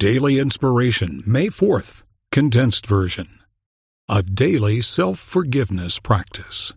Daily Inspiration, May 4th, Condensed Version. A daily self-forgiveness practice.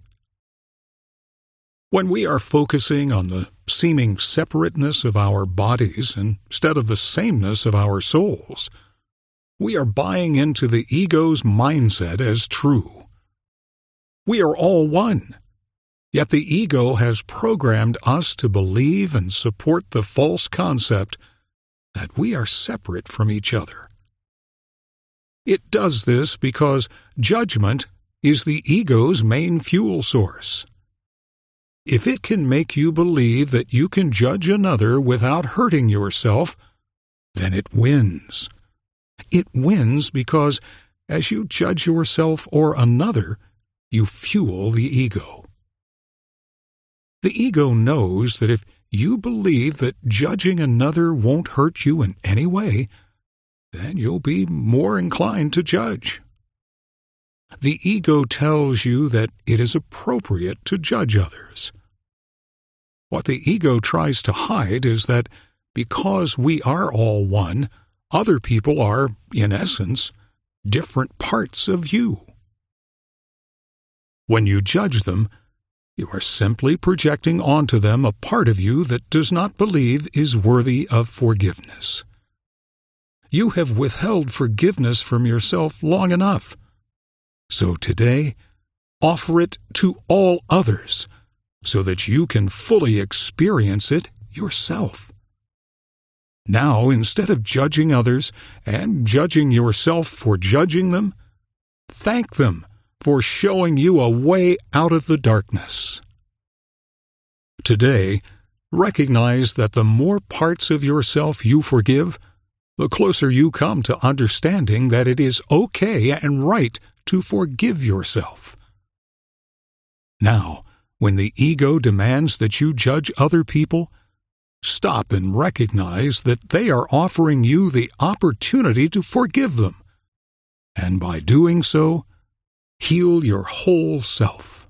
When we are focusing on the seeming separateness of our bodies instead of the sameness of our souls, we are buying into the ego's mindset as true. We are all one, yet the ego has programmed us to believe and support the false concept that we are separate from each other. It does this because judgment is the ego's main fuel source. If it can make you believe that you can judge another without hurting yourself, then it wins. It wins because as you judge yourself or another, you fuel the ego. The ego knows that if you believe that judging another won't hurt you in any way, then you'll be more inclined to judge. The ego tells you that it is appropriate to judge others. What the ego tries to hide is that because we are all one, other people are, in essence, different parts of you. When you judge them, you are simply projecting onto them a part of you that does not believe is worthy of forgiveness. You have withheld forgiveness from yourself long enough. So today, offer it to all others so that you can fully experience it yourself. Now, instead of judging others and judging yourself for judging them, thank them for showing you a way out of the darkness. Today, recognize that the more parts of yourself you forgive, the closer you come to understanding that it is okay and right to forgive yourself. Now, when the ego demands that you judge other people, stop and recognize that they are offering you the opportunity to forgive them, and by doing so, heal your whole self.